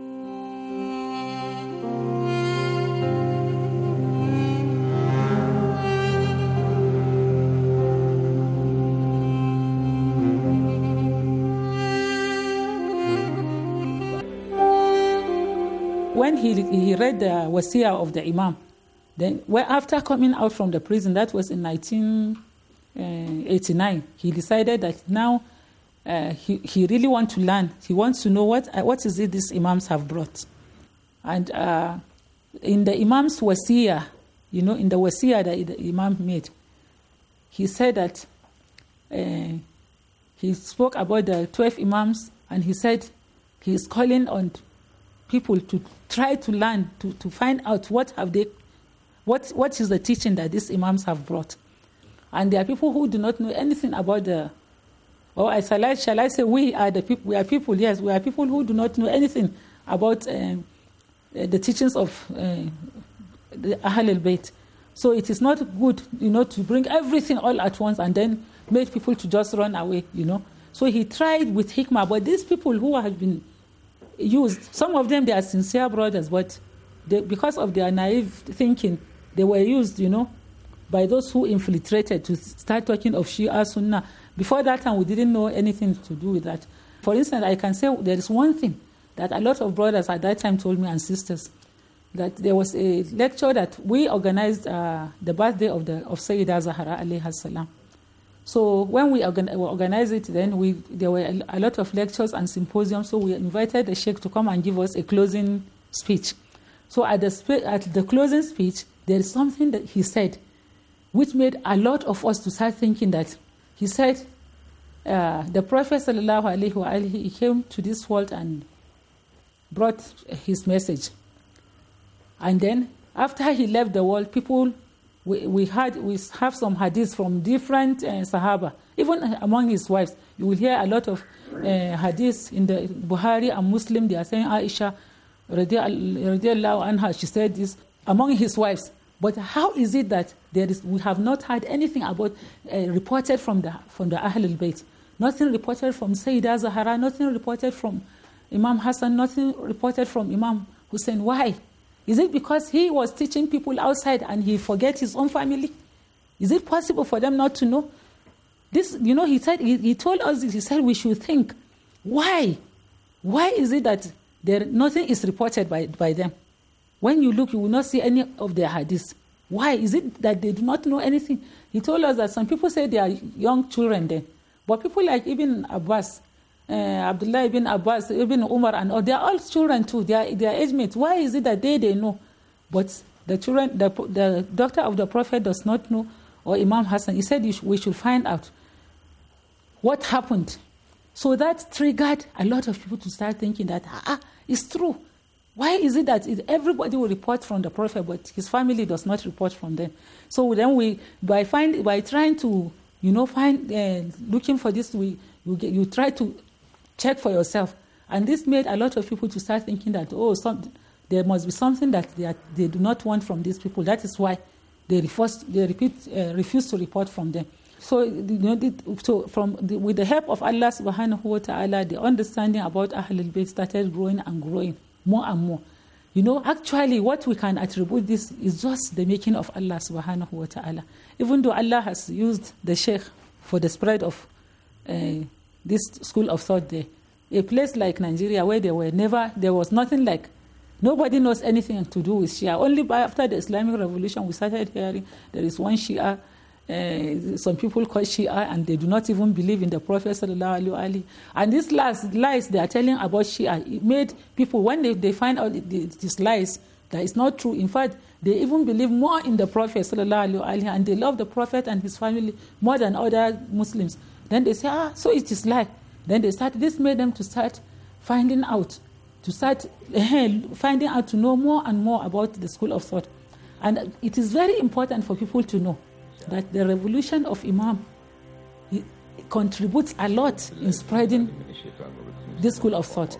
When he, he read the wasiyah of the Imam, then well, after coming out from the prison, that was in nineteen eighty-nine, he decided that now uh, he, he really wants to learn. He wants to know what uh, what is it these Imams have brought. And uh, in the Imam's wasiyah, you know, in the wasiyah that the Imam made, he said that uh, he spoke about the twelve Imams, and he said he is calling on people to try to learn, to, to find out what have they, what what is the teaching that these Imams have brought. And there are people who do not know anything about the, or I shall I, shall I say we are the people, we are people, yes, we are people who do not know anything about um, the teachings of uh, the Ahl al-Bayt. So it is not good, you know, to bring everything all at once and then make people to just run away, you know. So he tried with hikmah, but these people who have been used, some of them, they are sincere brothers, but they, because of their naive thinking, they were used, you know, by those who infiltrated to start talking of Shia Sunnah. Before that time, we didn't know anything to do with that. For instance, I can say there is one thing that a lot of brothers at that time told me, and sisters, that there was a lecture that we organized uh, the birthday of the of Sayyidah Zahra alayha salam. So when we organ- organized it, then we there were a, a lot of lectures and symposiums. So we invited the Sheikh to come and give us a closing speech. So at the, spe- at the closing speech, there is something that he said, which made a lot of us to start thinking that he said, uh, the Prophet sallallahu alaihi wasallam, he came to this world and brought his message. And then after he left the world, people, we, we had we have some hadiths from different uh, Sahaba, even among his wives. You will hear a lot of uh, hadiths in the Bukhari and Muslim. They are saying Aisha radiallahu anha, she said this among his wives. But how is it that there is we have not had anything about uh, reported from the from the Ahlul Bayt? Nothing reported from Sayyidah Zahra, nothing reported from Imam Hassan, nothing reported from Imam Hussein. Why? Is it because he was teaching people outside and he forget his own family? Is it possible for them not to know? This, you know, he said he, he told us this, he said we should think. Why? Why is it that there nothing is reported by, by them? When you look, you will not see any of their hadiths. Why? Is it that they do not know anything? He told us that some people say they are young children then. But people like Ibn Abbas, uh, Abdullah ibn Abbas, Ibn Umar, and all, they are all children too. They are, they are age mates. Why is it that they, they know? But the children, the, the doctor of the Prophet does not know, or Imam Hassan, he said we should find out what happened. So that triggered a lot of people to start thinking that, ah, it's true. Why is it that everybody will report from the Prophet, but his family does not report from them? So then we, by find, by trying to, you know, find, uh, looking for this, we, you, get, you try to check for yourself. And this made a lot of people to start thinking that, oh, some, there must be something that they, are, they do not want from these people. That is why they refuse, they repeat, uh, refuse to report from them. So, you know, the, so from the, with the help of Allah subhanahu wa ta'ala, the understanding about Ahlul Bayt started growing and growing more and more. You know, actually what we can attribute this is just the making of Allah subhanahu wa ta'ala. Even though Allah has used the Sheikh for the spread of uh, this school of thought there. A place like Nigeria where there were never, there was nothing like, nobody knows anything to do with Shia. Only by after the Islamic Revolution we started hearing there is one Shia. Uh, some people call Shia and they do not even believe in the Prophet sallallahu alaihi wasallam. And these last lies they are telling about Shia, it made people, when they, they find out these lies, that it's not true. In fact, they even believe more in the Prophet sallallahu alaihi wasallam, and they love the Prophet and his family more than other Muslims. Then they say, ah, so it is lie. Then they start, this made them to start finding out, to start uh, finding out to know more and more about the school of thought. And it is very important for people to know that the revolution of Imam contributes a lot in spreading this school of thought.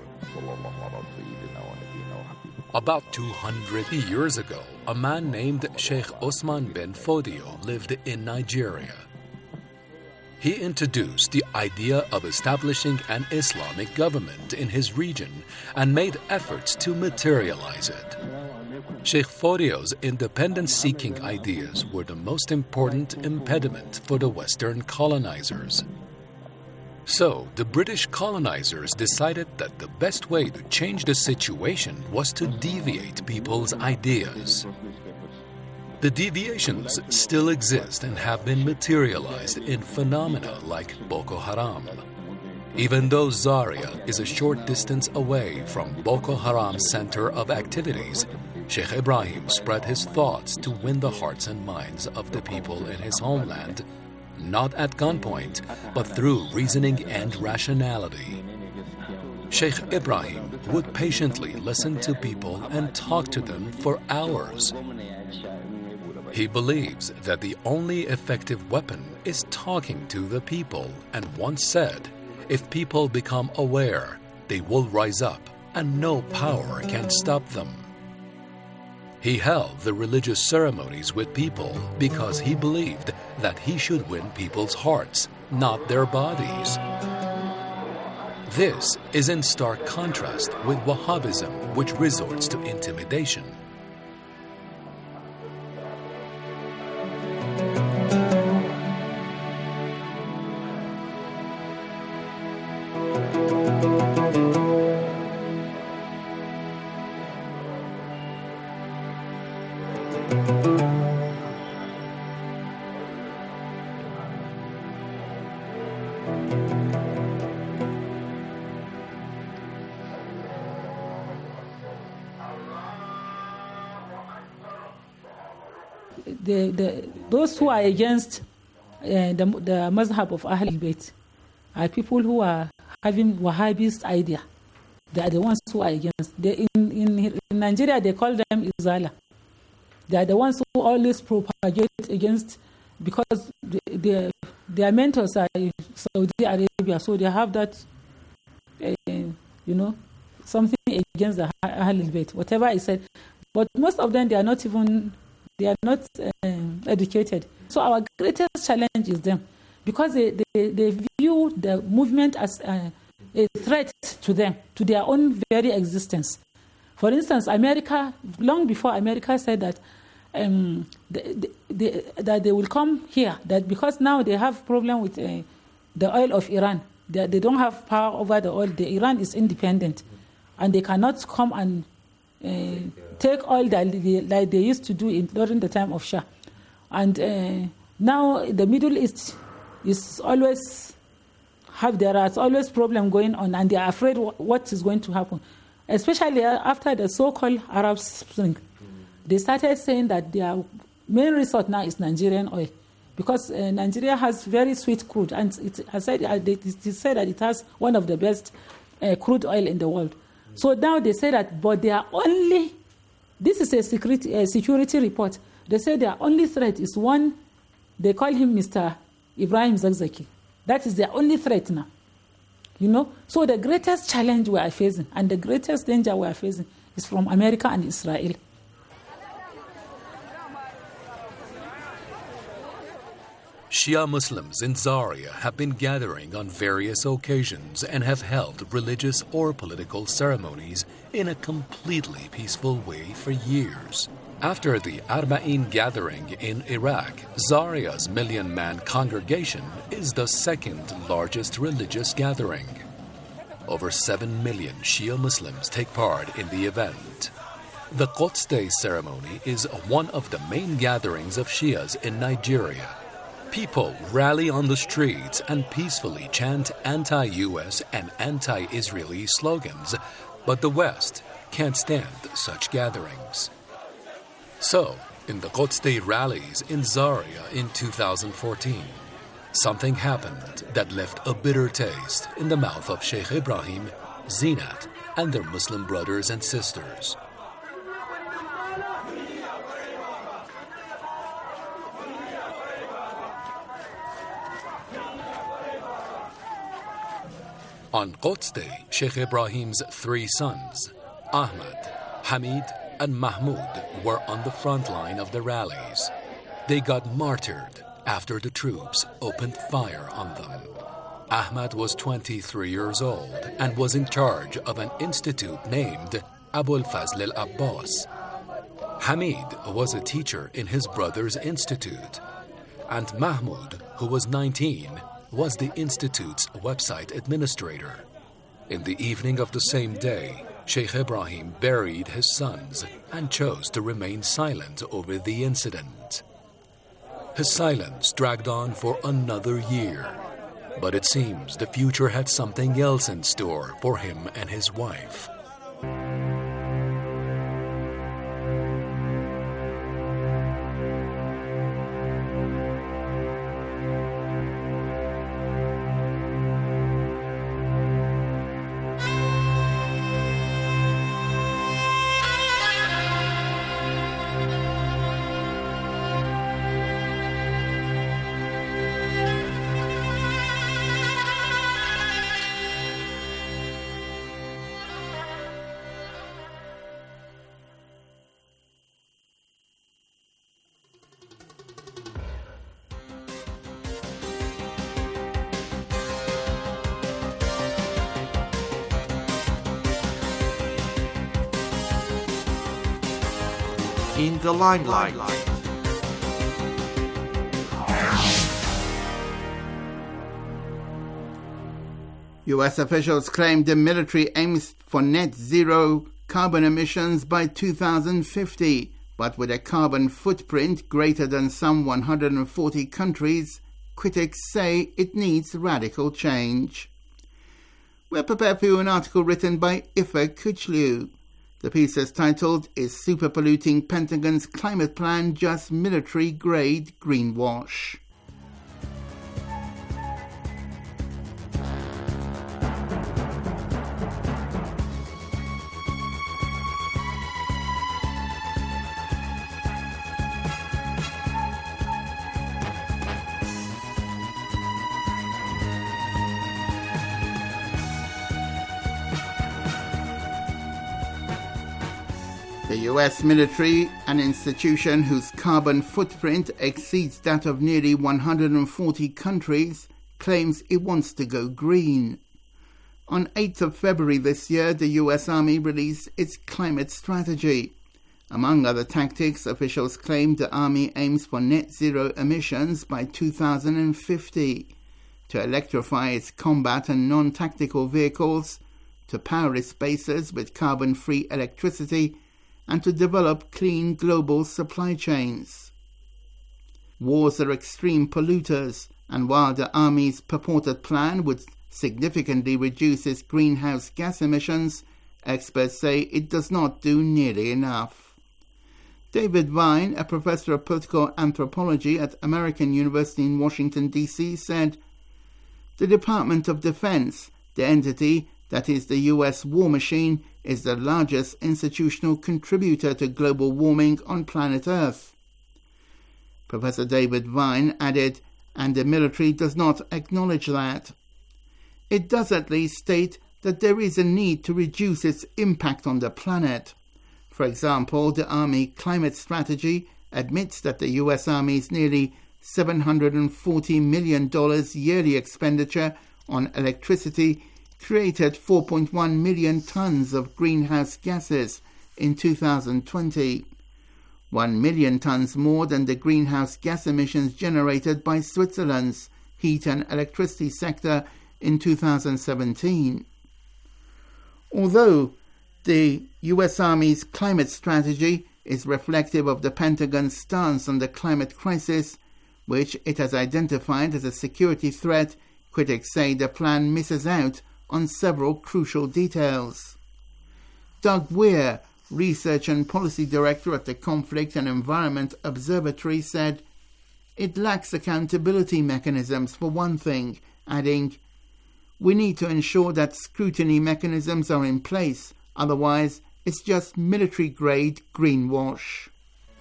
About two hundred years ago, a man named Sheikh Osman bin Fodio lived in Nigeria. He introduced the idea of establishing an Islamic government in his region and made efforts to materialize it. Sheikh Fodio's independence-seeking ideas were the most important impediment for the Western colonizers. So, the British colonizers decided that the best way to change the situation was to deviate people's ideas. The deviations still exist and have been materialized in phenomena like Boko Haram. Even though Zaria is a short distance away from Boko Haram's center of activities, Sheikh Ibrahim spread his thoughts to win the hearts and minds of the people in his homeland, not at gunpoint, but through reasoning and rationality. Sheikh Ibrahim would patiently listen to people and talk to them for hours. He believes that the only effective weapon is talking to the people, and once said, if people become aware, they will rise up, and no power can stop them. He held the religious ceremonies with people because he believed that he should win people's hearts, not their bodies. This is in stark contrast with Wahhabism, which resorts to intimidation. the, the, those who are against uh, the, the mazhab of Ahlul Bayt are people who are having Wahhabist idea. They are the ones who are against. They, in, in, in Nigeria, they call them Izala. They are the ones who always propagate against, because they, they, their mentors are in Saudi Arabia, so they have that, uh, you know, something against the Ahlul Bayt, whatever I said. But most of them, they are not even, they are not uh, educated. So our greatest challenge is them, because they, they, they view the movement as uh, a threat to them, to their own very existence. For instance, America, long before America said that um, they, they, that they will come here, that because now they have problem with uh, the oil of Iran, they, they don't have power over the oil. The Iran is independent, and they cannot come and uh, take oil that they, like they used to do in, during the time of Shah. And uh, now the Middle East is always have there are always problem going on, and they are afraid what is going to happen, especially after the so-called Arab Spring. They started saying that their main resort now is Nigerian oil, because uh, Nigeria has very sweet crude, and it has said, uh, it is said that it has one of the best uh, crude oil in the world. So now they say that, but they are only, this is a security, a security report. They say their only threat is one, they call him Mister Ibrahim Zakzaki. That is their only threat now. You know? So the greatest challenge we are facing and the greatest danger we are facing is from America and Israel. Shia Muslims in Zaria have been gathering on various occasions and have held religious or political ceremonies in a completely peaceful way for years. After the Arba'in gathering in Iraq, Zaria's million-man congregation is the second largest religious gathering. Over seven million Shia Muslims take part in the event. The Quds Day ceremony is one of the main gatherings of Shias in Nigeria. People rally on the streets and peacefully chant anti-U S and anti-Israeli slogans, but the West can't stand such gatherings. So, in the Quds Day rallies in Zaria in two thousand fourteen, something happened that left a bitter taste in the mouth of Sheikh Ibrahim, Zinat, and their Muslim brothers and sisters. On Quds Day, Sheikh Ibrahim's three sons, Ahmad, Hamid, and Mahmoud, were on the front line of the rallies. They got martyred after the troops opened fire on them. Ahmad was twenty-three years old and was in charge of an institute named Abul Fazl al-Abbas. Hamid was a teacher in his brother's institute, and Mahmoud, who was nineteen, was the institute's website administrator. In the evening of the same day, Sheikh Ibrahim buried his sons and chose to remain silent over the incident. His silence dragged on for another year, but it seems the future had something else in store for him and his wife. In the limelight. U S officials claim the military aims for net zero carbon emissions by two thousand fifty, but with a carbon footprint greater than some one hundred forty countries, critics say it needs radical change. We're prepared for you an article written by Ifa Kuchliu. The piece is titled, "Is Super Polluting Pentagon's Climate Plan Just Military-Grade Greenwash?" The U S military, an institution whose carbon footprint exceeds that of nearly one hundred forty countries, claims it wants to go green. On eighth of February this year, the U S Army released its climate strategy. Among other tactics, officials claimed the Army aims for net zero emissions by two thousand fifty, to electrify its combat and non-tactical vehicles, to power its bases with carbon-free electricity, and to develop clean global supply chains. Wars are extreme polluters, and while the Army's purported plan would significantly reduce its greenhouse gas emissions, experts say it does not do nearly enough. David Vine, a professor of political anthropology at American University in Washington, D C, said, "The Department of Defense, the entity that is the U S war machine, is the largest institutional contributor to global warming on planet Earth." Professor David Vine added, "And the military does not acknowledge that. It does at least state that there is a need to reduce its impact on the planet. For example, the Army climate strategy admits that the U S Army's nearly seven hundred forty million dollars yearly expenditure on electricity created four point one million tons of greenhouse gases in two thousand twenty, one million tons more than the greenhouse gas emissions generated by Switzerland's heat and electricity sector in two thousand seventeen. Although the U S Army's climate strategy is reflective of the Pentagon's stance on the climate crisis, which it has identified as a security threat, critics say the plan misses out on several crucial details. Doug Weir, Research and Policy Director at the Conflict and Environment Observatory, said, "It lacks accountability mechanisms for one thing," adding, "We need to ensure that scrutiny mechanisms are in place, otherwise it's just military-grade greenwash."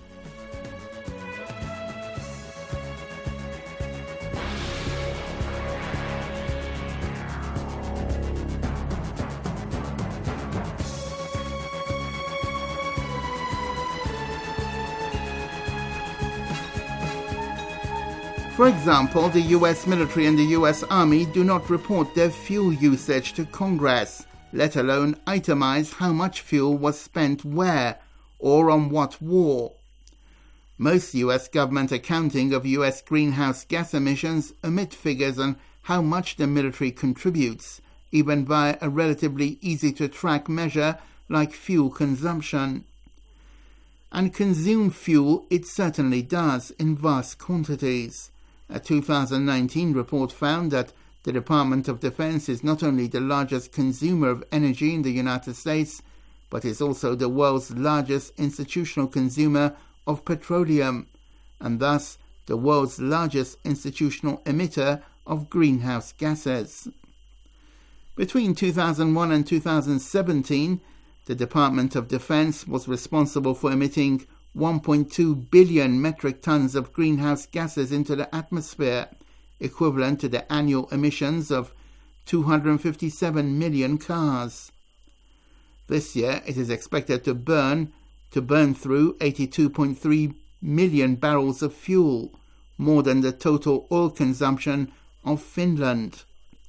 For example, the U S military and the U S Army do not report their fuel usage to Congress, let alone itemize how much fuel was spent where or on what war. Most U S government accounting of U S greenhouse gas emissions omit figures on how much the military contributes, even via a relatively easy-to-track measure like fuel consumption. And consume fuel it certainly does in vast quantities. A two thousand nineteen report found that the Department of Defense is not only the largest consumer of energy in the United States, but is also the world's largest institutional consumer of petroleum, and thus the world's largest institutional emitter of greenhouse gases. Between two thousand one and two thousand seventeen, the Department of Defense was responsible for emitting one point two billion metric tons of greenhouse gases into the atmosphere, equivalent to the annual emissions of two hundred fifty-seven million cars. This year it is expected to burn to burn through eighty-two point three million barrels of fuel, more than the total oil consumption of Finland.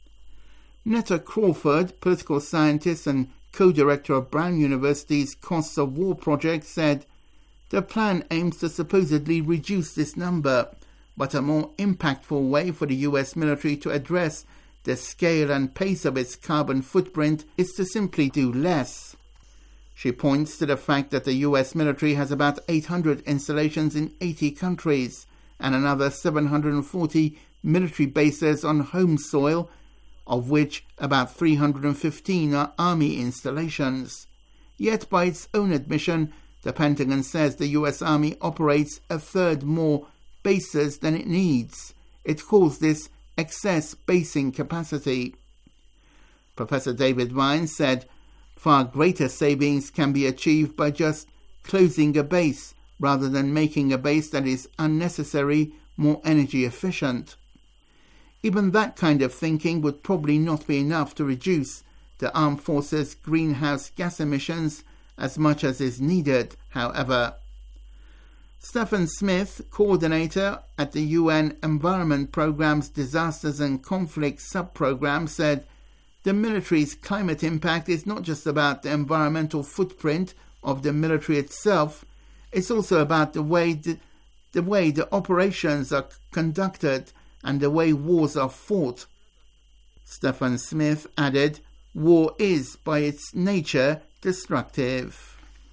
Netta Crawford, political scientist and co-director of Brown University's Costs of War project, said, "The plan aims to supposedly reduce this number, but a more impactful way for the U S military to address the scale and pace of its carbon footprint is to simply do less." She points to the fact that the U S military has about eight hundred installations in eighty countries and another seven hundred forty military bases on home soil, of which about three hundred fifteen are army installations. Yet, by its own admission, the Pentagon says the U S Army operates a third more bases than it needs. It calls this excess basing capacity. Professor David Vines said far greater savings can be achieved by just closing a base rather than making a base that is unnecessary more energy efficient. Even that kind of thinking would probably not be enough to reduce the armed forces' greenhouse gas emissions as much as is needed, however. Stephen Smith, coordinator at the U N Environment Programme's Disasters and Conflicts sub-program, said the military's climate impact is not just about the environmental footprint of the military itself, it's also about the way the, the way the operations are conducted and the way wars are fought. Stephen Smith added, war is, by its nature, destructive.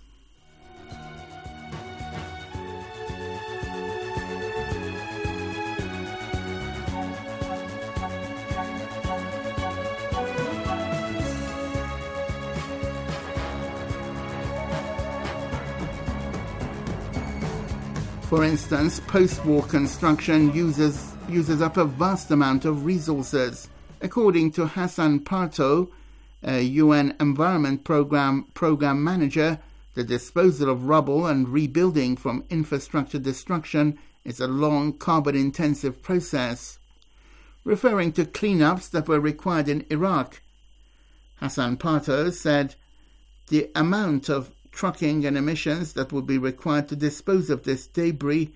For instance, post-war construction uses, uses up a vast amount of resources. According to Hassan Parto, a U N Environment Program program manager, the disposal of rubble and rebuilding from infrastructure destruction is a long, carbon-intensive process. Referring to cleanups that were required in Iraq, Hassan Parto said the amount of trucking and emissions that would be required to dispose of this debris